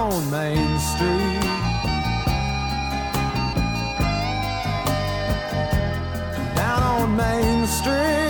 on Main Street. Down on Main Street.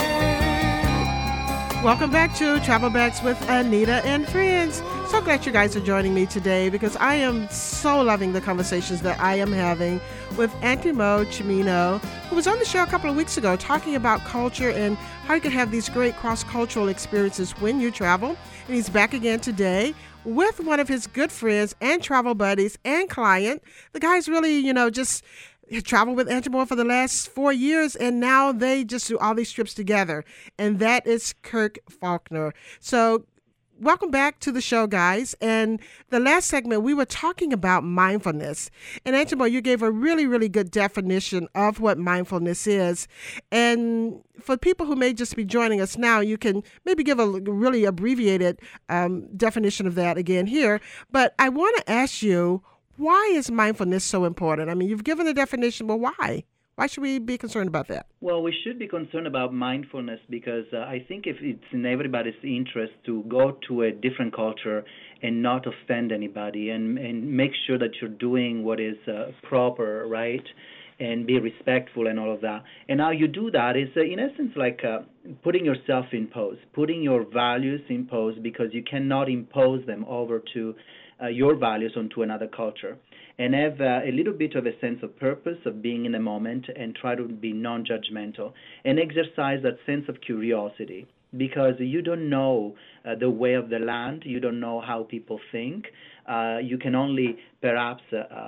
Welcome back to Travel Bags with Anita and friends. So glad you guys are joining me today because I am so loving the conversations that I am having with Antimo Chimino, who was on the show a couple of weeks ago talking about culture and how you can have these great cross-cultural experiences when you travel. And he's back again today with one of his good friends and travel buddies and client. The guy's really, just traveled with Antimo for the last 4 years, and now they just do all these trips together. And that is Kirk Faulkner. So welcome back to the show, guys. And the last segment, we were talking about mindfulness. And Antimo, you gave a really, really good definition of what mindfulness is. And for people who may just be joining us now, you can maybe give a really abbreviated definition of that again here. But I want to ask you, why is mindfulness so important? I mean, you've given the definition, but why? Why should we be concerned about that? Well, we should be concerned about mindfulness because I think if it's in everybody's interest to go to a different culture and not offend anybody and make sure that you're doing what is proper, right, and be respectful and all of that. And how you do that is, in essence, like putting yourself in pose, putting your values in pose because you cannot impose them over to your values onto another culture, and have a little bit of a sense of purpose of being in the moment and try to be non-judgmental and exercise that sense of curiosity because you don't know the way of the land, you don't know how people think. You can only perhaps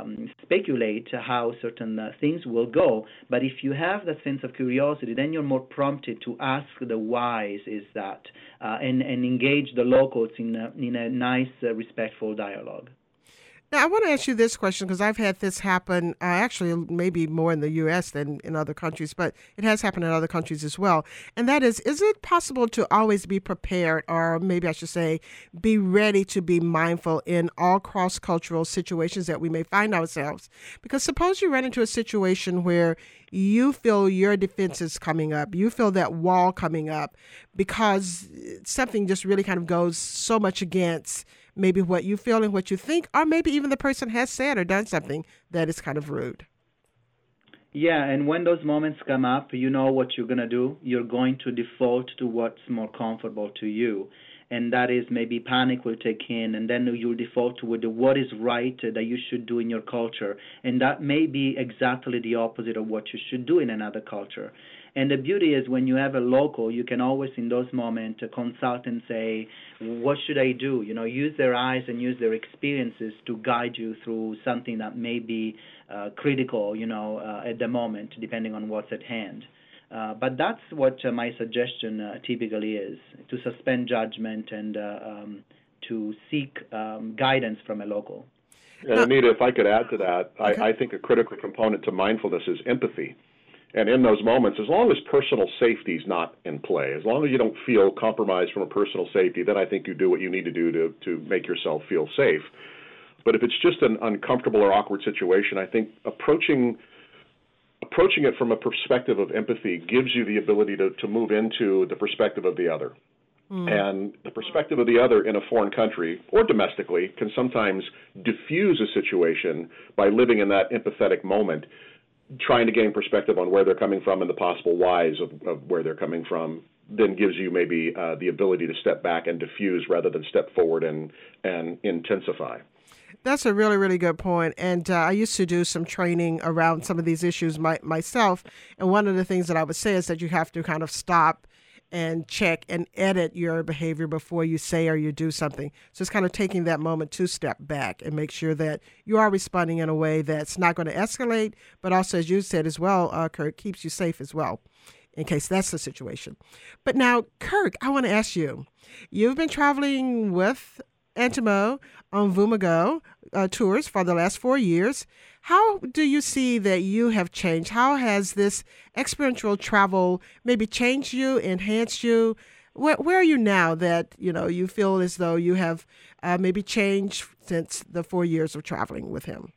speculate how certain things will go, but if you have that sense of curiosity, then you're more prompted to ask the whys is that and engage the locals in a nice, respectful dialogue. Now, I want to ask you this question because I've had this happen, actually maybe more in the U.S. than in other countries, but it has happened in other countries as well. And that is it possible to always be prepared, or maybe I should say, be ready to be mindful in all cross-cultural situations that we may find ourselves? Because suppose you run into a situation where you feel your defense is coming up, you feel that wall coming up because something just really kind of goes so much against maybe what you feel and what you think, or maybe even the person has said or done something that is kind of rude. Yeah, and when those moments come up, you know what you're going to do. You're going to default to what's more comfortable to you. And that is maybe panic will take in, and then you'll default to what is right that you should do in your culture. And that may be exactly the opposite of what you should do in another culture. And the beauty is when you have a local, you can always in those moments consult and say, what should I do? Use their eyes and use their experiences to guide you through something that may be critical, at the moment, depending on what's at hand. But that's what my suggestion typically is, to suspend judgment and to seek guidance from a local. And Anita, if I could add to that, okay. I think a critical component to mindfulness is empathy. And in those moments, as long as personal safety is not in play, as long as you don't feel compromised from a personal safety, then I think you do what you need to do to make yourself feel safe. But if it's just an uncomfortable or awkward situation, I think approaching it from a perspective of empathy gives you the ability to move into the perspective of the other. And the perspective of the other in a foreign country or domestically can sometimes diffuse a situation by living in that empathetic moment, trying to gain perspective on where they're coming from and the possible whys of where they're coming from, then gives you maybe the ability to step back and diffuse rather than step forward and intensify. That's a really, really good point. And I used to do some training around some of these issues myself. And one of the things that I would say is that you have to kind of stop and check and edit your behavior before you say or you do something. So it's kind of taking that moment to step back and make sure that you are responding in a way that's not going to escalate, but also, as you said as well, Kirk, keeps you safe as well, in case that's the situation. But now, Kirk, I want to ask you, you've been traveling with Antimo on Vumago tours for the last 4 years. How do you see that you have changed? How has this experiential travel maybe changed you, enhanced you? Where are you now that you feel as though you have maybe changed since the 4 years of traveling with him?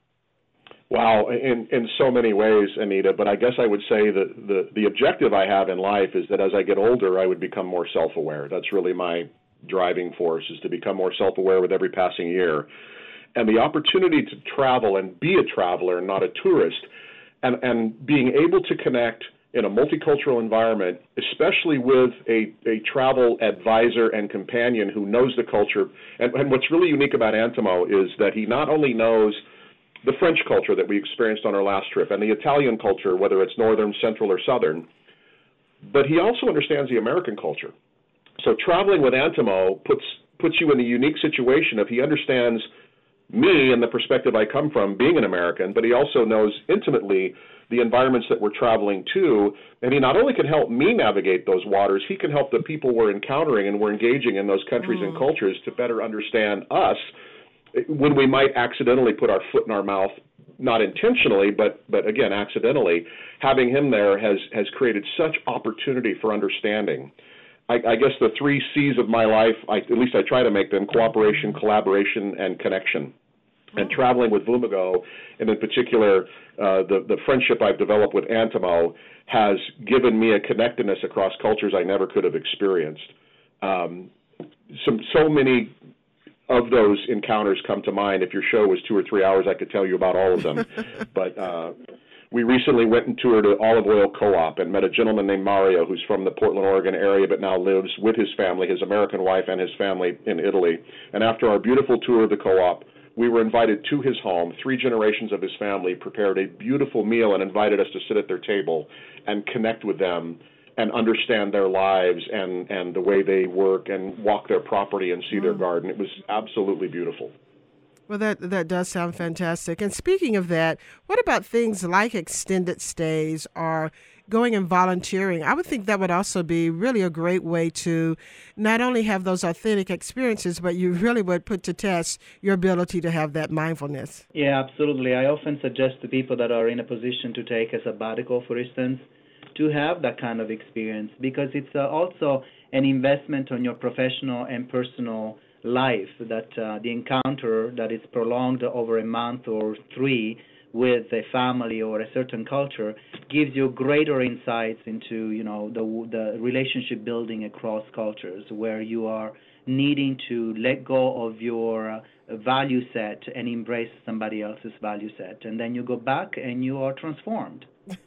Wow, in so many ways, Anita, but I guess I would say that the objective I have in life is that as I get older, I would become more self-aware. That's really my driving force, is to become more self-aware with every passing year. And the opportunity to travel and be a traveler, not a tourist, and being able to connect in a multicultural environment, especially with a travel advisor and companion who knows the culture. And what's really unique about Antimo is that he not only knows the French culture that we experienced on our last trip and the Italian culture, whether it's northern, central, or southern, but he also understands the American culture. So traveling with Antimo puts you in the unique situation of he understands me and the perspective I come from being an American, but he also knows intimately the environments that we're traveling to, and he not only can help me navigate those waters, he can help the people we're encountering and we're engaging in those countries and cultures to better understand us when we might accidentally put our foot in our mouth, not intentionally, but again, accidentally. Having him there has created such opportunity for understanding. I guess the 3 C's of my life, at least I try to make them: cooperation, collaboration, and connection. And traveling with Vumago, and in particular the friendship I've developed with Antimo, has given me a connectedness across cultures I never could have experienced. So many of those encounters come to mind. If your show was 2 or 3 hours, I could tell you about all of them. But we recently went and toured an olive oil co-op and met a gentleman named Mario who's from the Portland, Oregon area, but now lives with his family, his American wife and his family, in Italy. And after our beautiful tour of the co-op, we were invited to his home. 3 generations of his family prepared a beautiful meal and invited us to sit at their table and connect with them and understand their lives and the way they work and walk their property and see their garden. It was absolutely beautiful. Well, that does sound fantastic. And speaking of that, what about things like extended stays or going and volunteering? I would think that would also be really a great way to not only have those authentic experiences, but you really would put to test your ability to have that mindfulness. Yeah, absolutely. I often suggest to people that are in a position to take a sabbatical, for instance, to have that kind of experience, because it's also an investment on your professional and personal life, that the encounter that is prolonged over a month or 3 with a family or a certain culture gives you greater insights into, the relationship building across cultures, where you are needing to let go of your value set and embrace somebody else's value set. And then you go back and you are transformed.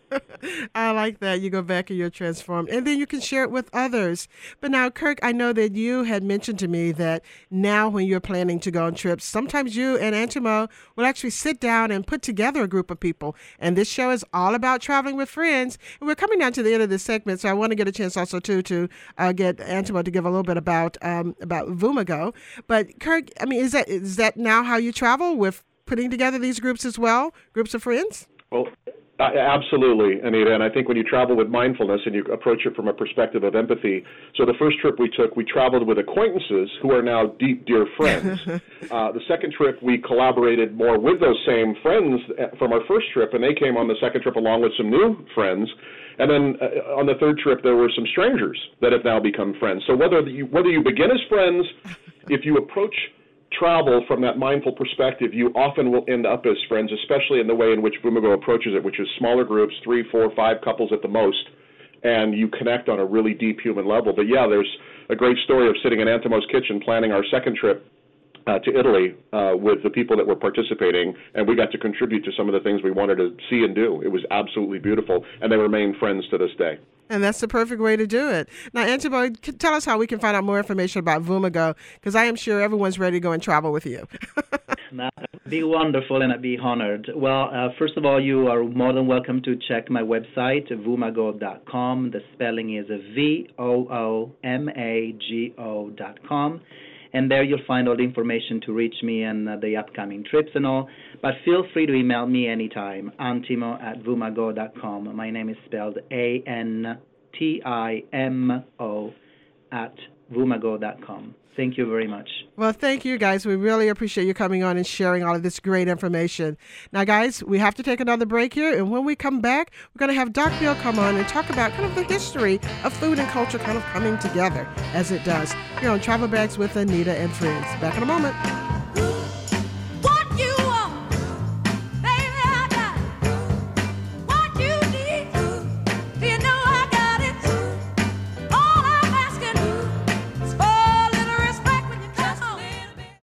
I like that. You go back and you're transformed, and then you can share it with others. But now, Kirk, I know that you had mentioned to me that now when you're planning to go on trips, sometimes you and Antimo will actually sit down and put together a group of people. And this show is all about traveling with friends. And we're coming down to the end of this segment, so I want to get a chance also to get Antimo to give a little bit about Vumago. But Kirk, I mean, is that now how you travel, with putting together these groups as well, groups of friends? Well, absolutely, Anita, and I think when you travel with mindfulness and you approach it from a perspective of empathy, so the first trip we took, we traveled with acquaintances who are now deep, dear friends. The second trip, we collaborated more with those same friends from our first trip, and they came on the second trip along with some new friends. And then on the third trip, there were some strangers that have now become friends. So whether you begin as friends, if you approach travel from that mindful perspective, you often will end up as friends, especially in the way in which Vumago approaches it, which is smaller groups, 3, 4, 5 couples at the most, and you connect on a really deep human level. But yeah, there's a great story of sitting in Antimo's kitchen planning our second trip to Italy with the people that were participating, and we got to contribute to some of the things we wanted to see and do. It was absolutely beautiful, and they remain friends to this day. And that's the perfect way to do it. Now, Antimo, tell us how we can find out more information about Vumago, because I am sure everyone's ready to go and travel with you. That'd be wonderful, and I'd be honored. Well, first of all, you are more than welcome to check my website, vumago.com. The spelling is VOOMAGO.com. And there you'll find all the information to reach me and the upcoming trips and all. But feel free to email me anytime, antimo@vumago.com. My name is spelled ANTIMO @vumago.com. Thank you very much. Well, thank you, guys. We really appreciate you coming on and sharing all of this great information. Now, guys, we have to take another break here. And when we come back, we're going to have Doc Bill come on and talk about kind of the history of food and culture kind of coming together as it does here on Travel Bags with Anita and Friends. Back in a moment.